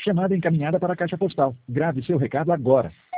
Chamada encaminhada para a caixa postal. Grave seu recado agora.